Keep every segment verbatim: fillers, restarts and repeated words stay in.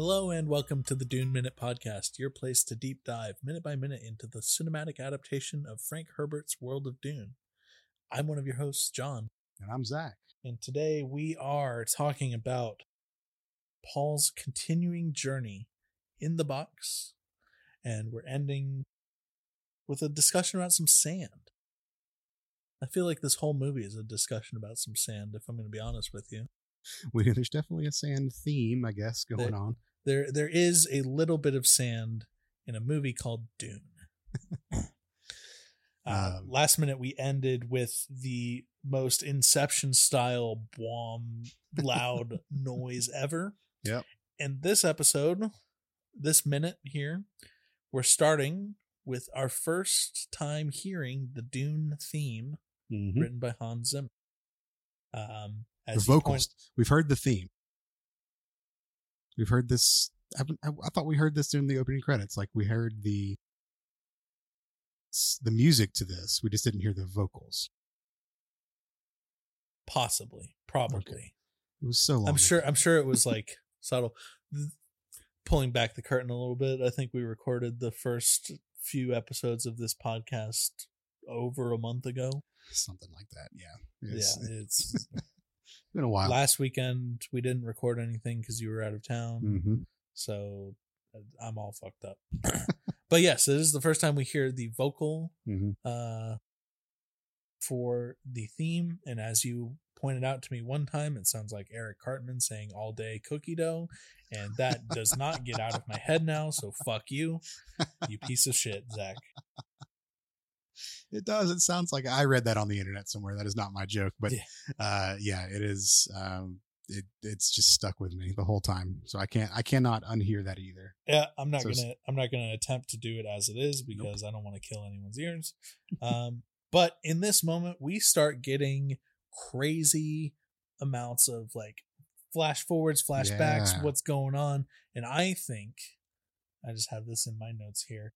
Hello and welcome to the Dune Minute Podcast, your place to deep dive minute by minute into the cinematic adaptation of Frank Herbert's World of Dune. I'm one of your hosts, John. And I'm Zach. And today we are talking about Paul's continuing journey in the box, and we're ending with a discussion about some sand. I feel like this whole movie is a discussion about some sand, if I'm going to be honest with you. We, there's definitely a sand theme, I guess, going there, on. There, there is a little bit of sand in a movie called Dune. uh, um, last minute, we ended with the most Inception-style boom, loud noise ever. Yep. And this episode, this minute here, we're starting with our first time hearing the Dune theme mm-hmm. written by Hans Zimmer. Um, the vocals. Point, We've heard the theme. We've heard this. I, I thought we heard this during the opening credits. Like we heard the the music to this. We just didn't hear the vocals. Possibly, probably. Okay. It was so long. I'm sure. I'm sure it was like subtle. Pulling back the curtain a little bit, I think we recorded the first few episodes of this podcast over a month ago. Something like that. Yeah. It's, yeah. It's been a while. Last weekend we didn't record anything because you were out of town. Mm-hmm. So I'm all fucked up. But yes, this is the first time we hear the vocal mm-hmm. uh, for the theme. And as you pointed out to me one time, it sounds like Eric Cartman saying all day cookie dough. And that does not get out of my head now. So fuck you, you piece of shit, Zach. It does. It sounds like I read that on the internet somewhere. That is not my joke, but yeah, uh, yeah it is. Um, it it's just stuck with me the whole time. So I can't, I cannot unhear that either. Yeah, I'm not so, gonna, I'm not gonna attempt to do it as it is because nope. I don't want to kill anyone's ears. Um, but in this moment, we start getting crazy amounts of like flash forwards, flashbacks, yeah. what's going on, and I think I just have this in my notes here.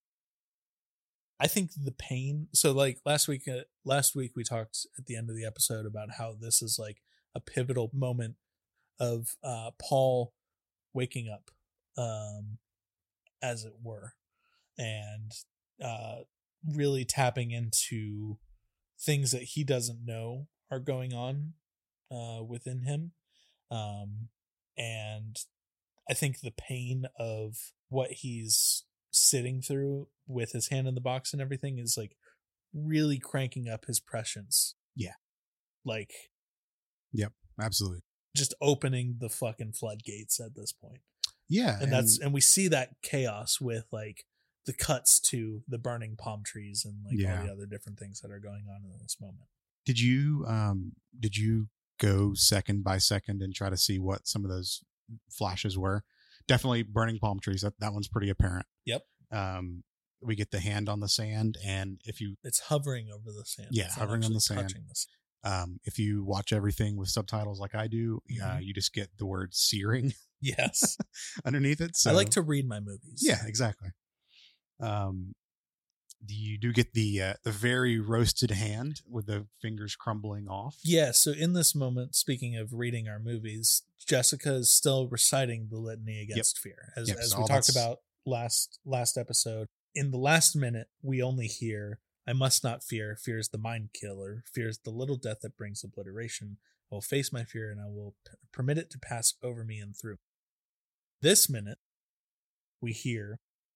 I think the pain. So like last week, uh, last week we talked at the end of the episode about how this is like a pivotal moment of uh, Paul waking up, um, as it were, and uh, really tapping into things that he doesn't know are going on uh, within him. Um, and I think the pain of what he's sitting through with his hand in the box and everything is like really cranking up his prescience. Yeah. Like, yep, absolutely. Just opening the fucking floodgates at this point. Yeah. And, and that's, and we see that chaos with like the cuts to the burning palm trees and like yeah. all the other different things that are going on in this moment. Did you, um, did you go second by second and try to see what some of those flashes were? Definitely burning palm trees. That, that one's pretty apparent. Yep. Um, we get the hand on the sand, and if you it's hovering over the sand. Yeah, it's hovering on the sand. The sand. Um, if you watch everything with subtitles like I do, mm-hmm. uh, you just get the word searing. Yes. underneath it. So I like to read my movies. Yeah, exactly. Um, you do get the uh, the very roasted hand with the fingers crumbling off. Yeah. So in this moment, speaking of reading our movies, Jessica is still reciting the litany against yep. fear, as yep, as so we talked about last last episode. In the last minute, we only hear, "I must not fear. Fear is the mind killer. Fear is the little death that brings obliteration. I will face my fear, and I will p- permit it to pass over me and through." This minute, we hear,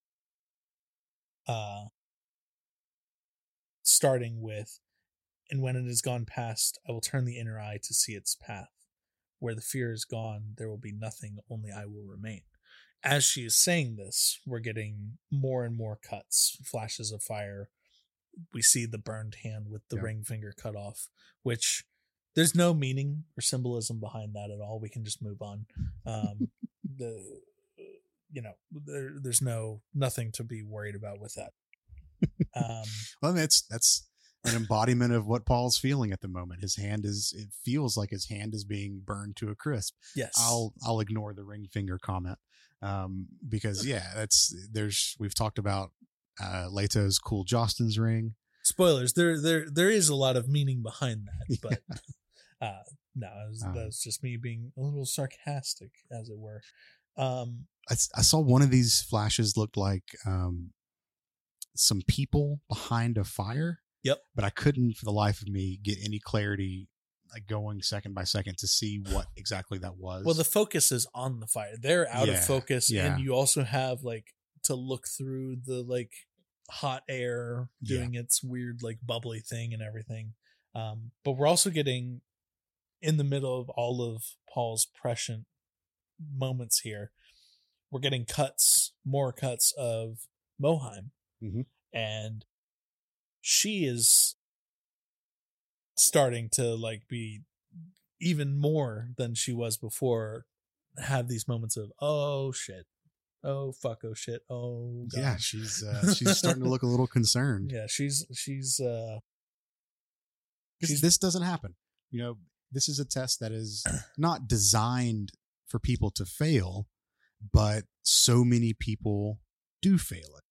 uh, starting with, "And when it is gone past, I will turn the inner eye to see its path. Where the fear is gone, there will be nothing, only I will remain." As she is saying this, we're getting more and more cuts, flashes of fire. We see the burned hand with the yeah. ring finger cut off, which there's no meaning or symbolism behind that at all. We can just move on. Um, the, you know, there, there's no, nothing to be worried about with that. Um, well, that's, that's an embodiment of what Paul's feeling at the moment. His hand is, it feels like his hand is being burned to a crisp. Yes. I'll, I'll ignore the ring finger comment. Um, because yeah, that's, there's, we've talked about, uh, Leto's cool Jostens ring. Spoilers. There, there, there is a lot of meaning behind that, but, yeah. uh, no, was, um, that's just me being a little sarcastic, as it were. Um, I, I saw one of these flashes looked like um, some people behind a fire. Yep. But I couldn't, for the life of me, get any clarity, like going second by second to see what exactly that was. Well, the focus is on the fire. They're out Yeah, of focus, yeah. and you also have like to look through the like hot air doing yeah. its weird like bubbly thing and everything. Um, but we're also getting in the middle of all of Paul's prescient moments here. We're getting cuts, more cuts of Mohiam, mm-hmm. and she is starting to like be even more than she was before, have these moments of, oh shit, oh fuck, oh shit, oh God. Yeah, she's uh, she's starting to look a little concerned. Yeah, she's she's uh she's, this doesn't happen. You know, this is a test that is not designed for people to fail, but so many people do fail it.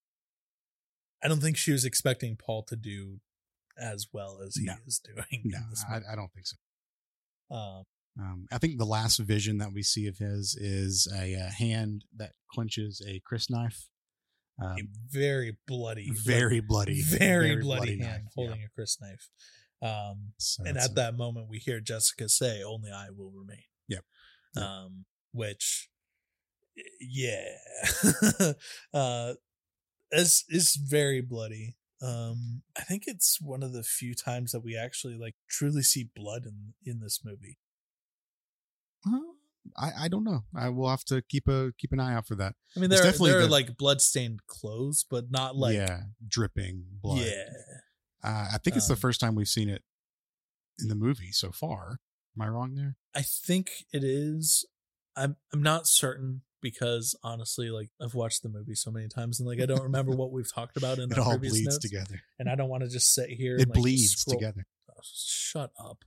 I don't think she was expecting Paul to do as well as he no. is doing. No, I, I don't think so. Um, um, I think the last vision that we see of his is a, a hand that clenches a crysknife. Um, a very bloody, very like, bloody, very, very bloody, bloody hand knife, holding yeah. a crysknife. Um, so and at a, that moment, we hear Jessica say, "Only I will remain." Yep. yep. Um, which, yeah, uh, is is very bloody. Um, I think it's one of the few times that we actually like truly see blood in in this movie. Uh, I I don't know. I will have to keep a keep an eye out for that. I mean, there it's are, definitely there are the, like blood-stained clothes, but not like yeah, dripping blood. Yeah, uh, I think it's um, the first time we've seen it in the movie so far. Am I wrong there? I think it is. I'm I'm not certain because honestly, like I've watched the movie so many times and like I don't remember what we've talked about in it our all previous bleeds notes, together, and I don't want to just sit here. It and, like, bleeds scroll. together. Oh, shut up.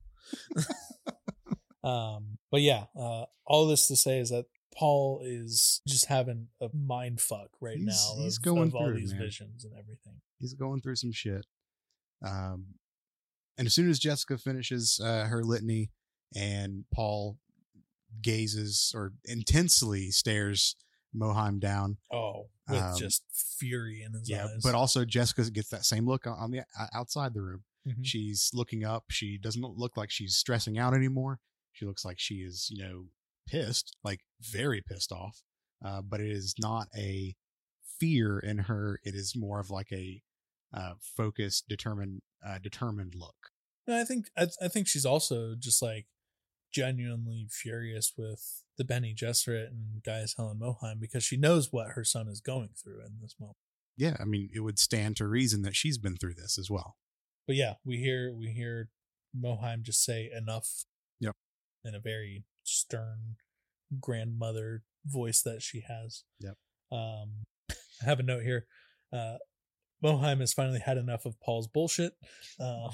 um, but yeah, uh, all this to say is that Paul is just having a mind fuck right he's, now. He's of, going of through all these man. visions and everything. He's going through some shit. Um, and as soon as Jessica finishes uh, her litany and Paul gazes or intensely stares Mohiam down. Oh, with um, just fury in his yeah, eyes. But also Jessica gets that same look on the outside the room. Mm-hmm. She's looking up. She doesn't look like she's stressing out anymore. She looks like she is, you know, pissed, like very pissed off. Uh, but it is not a fear in her. It is more of like a uh, focused, determined, uh, determined look. No, I think I, I think she's also just like genuinely furious with the Bene Gesserit and Gaius Helen Mohiam because she knows what her son is going through in this moment. Yeah, I mean, it would stand to reason that she's been through this as well. But yeah, we hear we hear Mohiam just say enough. Yep. In a very stern grandmother voice that she has. Yep. Um, I have a note here. Uh, Mohiam has finally had enough of Paul's bullshit. Uh,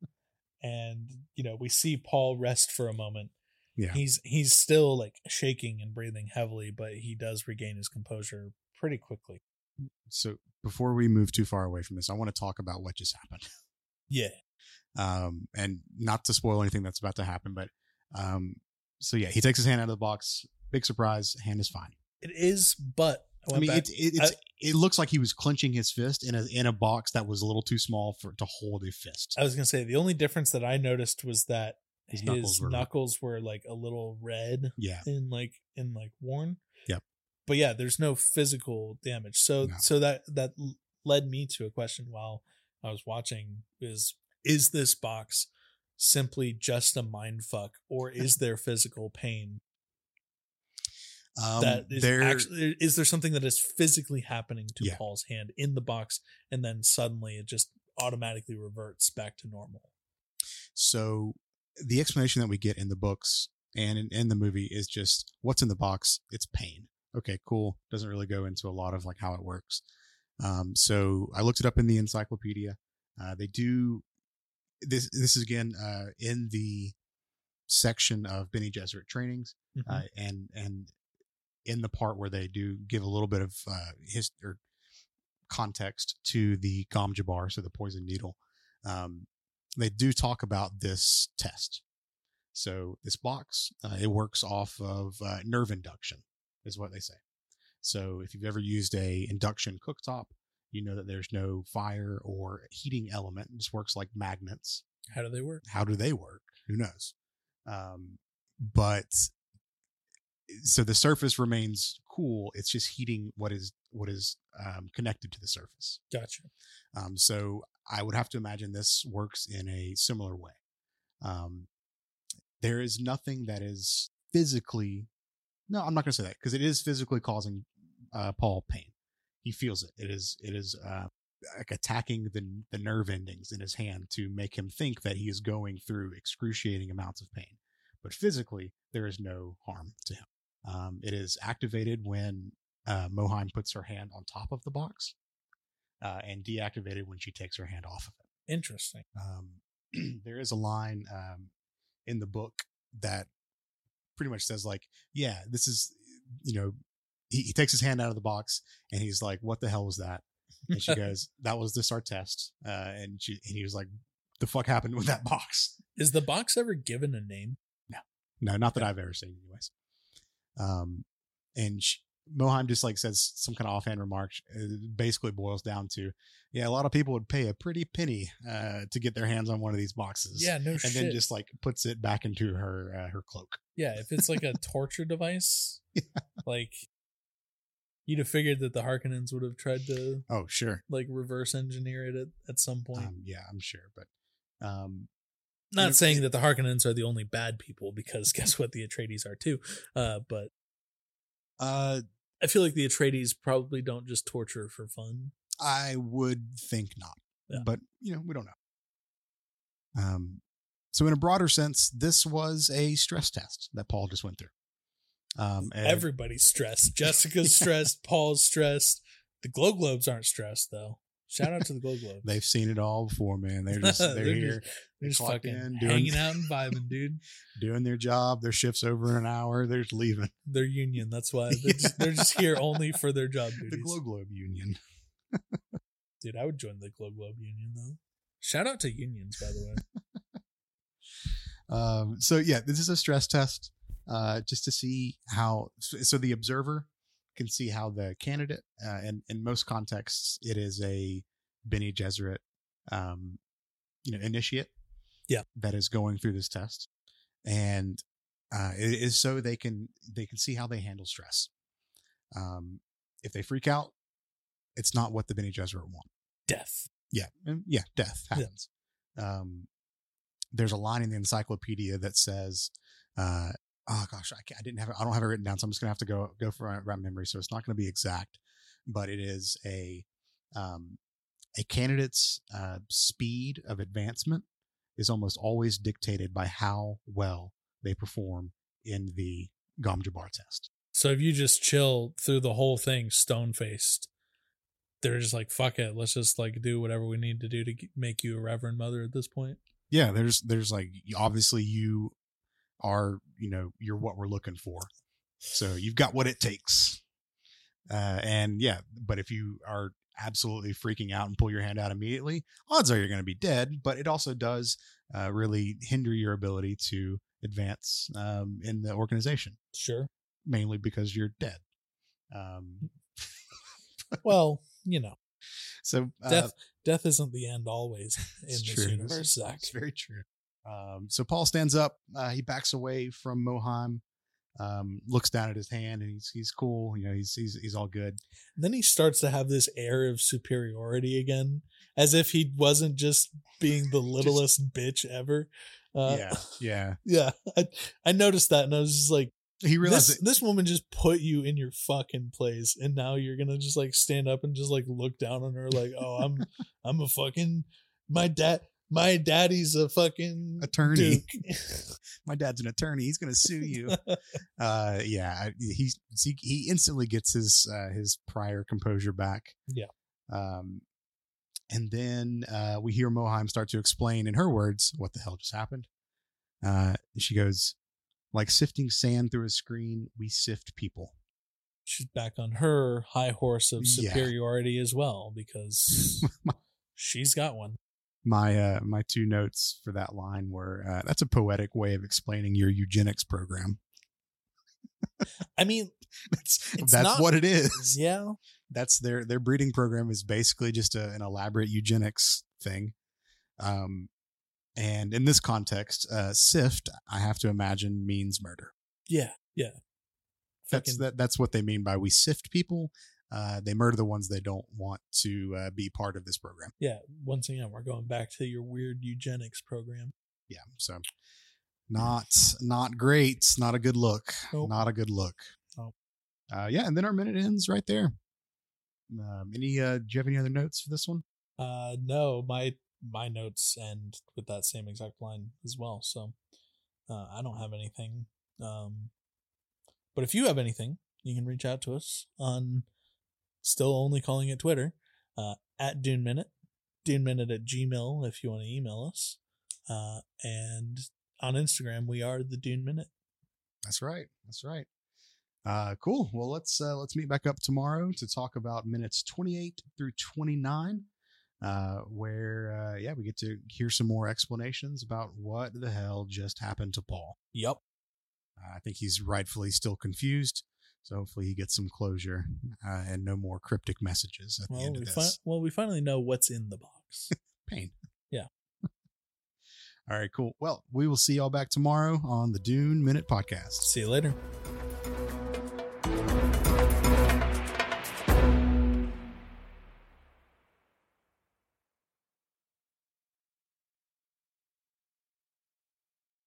and, you know, we see Paul rest for a moment. Yeah. He's he's still like shaking and breathing heavily, but he does regain his composure pretty quickly. So before we move too far away from this, I want to talk about what just happened. Yeah. Um, and not to spoil anything that's about to happen, but um, so yeah, he takes his hand out of the box. Big surprise, hand is fine. It is, but I, I mean, it, it, it's, I, it looks like he was clenching his fist in a in a box that was a little too small for to hold a fist. I was gonna say the only difference that I noticed was that his, his knuckles, were, knuckles were like a little red. Yeah, in like in like worn. Yep. But yeah, there's no physical damage. So no. so that that led me to a question while I was watching: is is this box simply just a mind fuck, or is there physical pain? Um, that is there, actually is there something that is physically happening to yeah. Paul's hand in the box, and then suddenly it just automatically reverts back to normal? So the explanation that we get in the books and in, in the movie is just what's in the box. It's pain. Okay, cool. Doesn't really go into a lot of like how it works. Um, so I looked it up in the encyclopedia. Uh, they do this. This is again uh, in the section of Bene Gesserit trainings, mm-hmm. uh, and and in the part where they do give a little bit of uh, his or context to the Gom Jabbar, so the poison needle. Um, they do talk about this test. So this box, uh, it works off of uh, nerve induction, is what they say. So if you've ever used a induction cooktop, you know that there's no fire or heating element. It just works like magnets. How do they work? How do they work? Who knows? Um, but so the surface remains cool. It's just heating what is what is um, connected to the surface. Gotcha. Um, so I would have to imagine this works in a similar way. Um, there is nothing that is physically. No, I'm not going to say that because it is physically causing uh, Paul pain. He feels it. It is. It is uh, like attacking the the nerve endings in his hand to make him think that he is going through excruciating amounts of pain. But physically, there is no harm to him. Um, it is activated when uh, Mohiam puts her hand on top of the box, uh, and deactivated when she takes her hand off of it. Interesting. Um, there is a line um, in the book that pretty much says like, yeah, this is, you know, he, he takes his hand out of the box and he's like, what the hell was that? And she goes, that was the S A R test. Uh, and she, and he was like, the fuck happened with that box? Is the box ever given a name? No, no, not that I've ever seen anyways. Um, and she, Mohiam just like says some kind of offhand remark. It basically boils down to, yeah, a lot of people would pay a pretty penny uh, to get their hands on one of these boxes. Yeah, no and shit. And then just like puts it back into her uh, her cloak. Yeah, if it's like a torture device, yeah. like you'd have figured that the Harkonnens would have tried to, oh sure, like reverse engineer it at, at some point. Um, yeah, I'm sure, but um, not you know, saying it, that the Harkonnens are the only bad people, because guess what, the Atreides are too. Uh, but uh, I feel like the Atreides probably don't just torture for fun. I would think not, yeah. But you know, we don't know. Um, so in a broader sense, this was a stress test that Paul just went through. Um, and everybody's stressed. Jessica's stressed. Paul's stressed. The Glow Globes aren't stressed though. Shout out to the Glow Globes. They've seen it all before, man. They're just they're, they're here. Just, they're just fucking in, hanging doing, out and vibing, dude. Doing their job. Their shift's over in an hour. They're just leaving. They're union. That's why they're, yeah. just, they're just here only for their job duties. The Glow Globe Union. Dude, I would join the Glow Globe Union though. Shout out to unions, by the way. um. So yeah, this is a stress test. Uh, just to see how. So the observer can see how the candidate, uh, and in most contexts, it is a Bene Gesserit, um, you know, initiate, yeah, that is going through this test, and uh, it is so they can they can see how they handle stress. Um, if they freak out, it's not what the Bene Gesserit want. Death. Yeah, yeah, death happens. Yeah. Um, there's a line in the encyclopedia that says, uh, "Oh gosh, I, I didn't have it. I don't have it written down, so I'm just gonna have to go go for around memory. So it's not going to be exact, but it is a um, a candidate's uh, speed of advancement is almost always dictated by how well they perform in the Gom Jabbar test. So if you just chill through the whole thing stone faced, they're just like, fuck it, let's just like do whatever we need to do to make you a Reverend Mother at this point. Yeah, there's there's like, obviously you are, you know, you're what we're looking for. So you've got what it takes. Uh, and yeah, but if you are absolutely freaking out and pull your hand out immediately, odds are you're going to be dead, but it also does uh, really hinder your ability to advance um, in the organization. Sure. Mainly because you're dead. Um, well, you know, so uh, death death isn't the end always in this true. universe, Zach. It's very true. Um, so Paul stands up. Uh, he backs away from Mohiam, um, looks down at his hand, and he's he's cool. You know, he's he's he's all good. And then he starts to have this air of superiority again, as if he wasn't just being the littlest just, bitch ever. Uh, yeah, yeah, yeah. I I noticed that, and I was just like, he realized this, this woman just put you in your fucking place, and now you're gonna just like stand up and just like look down on her like, oh, I'm I'm a fucking my dad. My daddy's a fucking attorney. My dad's an attorney. He's going to sue you. uh, yeah, he, he he instantly gets his uh, his prior composure back. Yeah. Um, and then uh, we hear Mohiam start to explain in her words what the hell just happened. Uh, she goes, like sifting sand through a screen, we sift people. She's back on her high horse of superiority yeah. as well, because she's got one. My uh, my two notes for that line were, uh, that's a poetic way of explaining your eugenics program. I mean, that's It's that's not- what it is. Yeah. That's their their breeding program is basically just a, an elaborate eugenics thing. Um, and in this context, uh, sift, I have to imagine, means murder. Yeah. Yeah. That's Fucking- that. That's what they mean by we sift people. Uh, they murder the ones they don't want to uh, be part of this program. Yeah. Once again, we're going back to your weird eugenics program. Yeah. So not not great. Not a good look. Nope. Not a good look. Nope. Uh, yeah, and then our minute ends right there. Um, any? Uh, do you have any other notes for this one? Uh, no, my my notes end with that same exact line as well. So uh, I don't have anything. Um, but if you have anything, you can reach out to us on still only calling it Twitter uh, at Dune Minute, Dune Minute at Gmail if you want to email us, uh, and on Instagram we are the Dune Minute. That's right. That's right. Uh, cool. Well, let's uh, let's meet back up tomorrow to talk about minutes twenty-eight through twenty-nine, uh, where uh, yeah, we get to hear some more explanations about what the hell just happened to Paul. Yep. Uh, I think he's rightfully still confused, so hopefully he gets some closure uh, and no more cryptic messages at the Well, end we of fi- this. well we finally know what's in the box. Pain. Yeah. All right. Cool. Well, we will see y'all back tomorrow on the Dune Minute Podcast. See you later.